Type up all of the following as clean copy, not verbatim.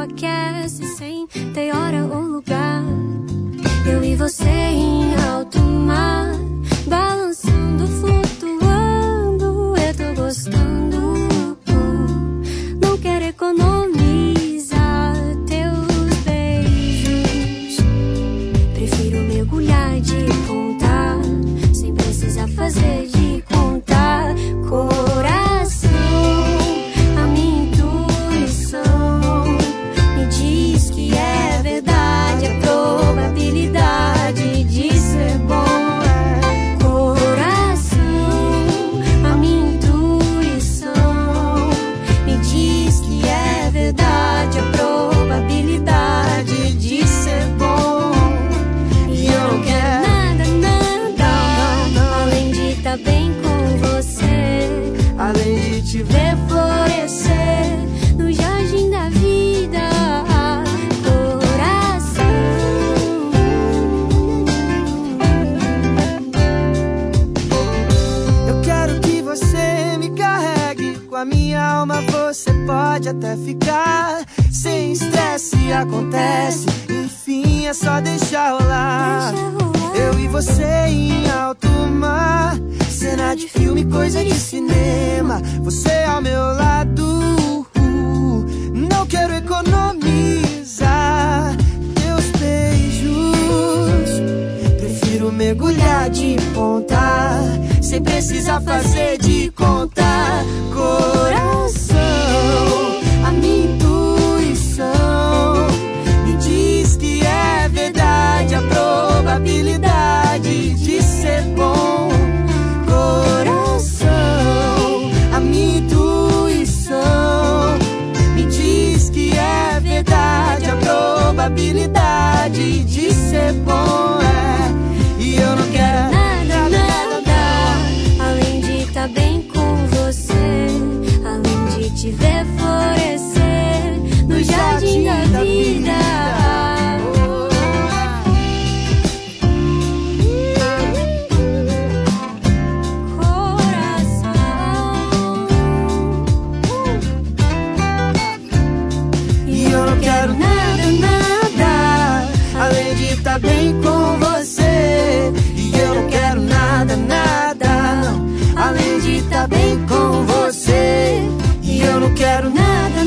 aquece sem ter hora ou lugar. Eu e você em alto mar, balançando, flutuando. Eu tô gostando, não quero economizar teus beijos. Prefiro mergulhar de contar, sem precisar fazer de contar. Coração, a minha intuição me diz que é verdade. A probabilidade de ser bom é coração. A minha intuição me diz que é verdade. A probabilidade de ser bom. E eu não quero nada, além de estar bem com você, além de te ver florescer no jardim da vida. Coração, eu quero que você me carregue. Com a minha alma você pode até ficar. Sem estresse acontece, enfim é só deixar rolar. Eu e você em alto mar, cena de filme, coisa de cinema. Você ao meu lado, não quero economizar teus beijos. Prefiro mergulhar de ponta, sem precisar fazer de conta. Coração, a minha intuição me diz que é verdade. A probabilidade de ser bom. Coração, a minha intuição me diz que é verdade. A probabilidade de ser bom é. E eu não quero nada, além de estar bem com você, além de te ver florescer no jardim da vida. Bem com você, e eu não quero nada, não. Além de estar bem com você, e eu não quero nada,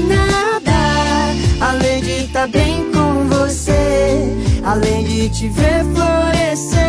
além de estar bem com você, além de te ver florescer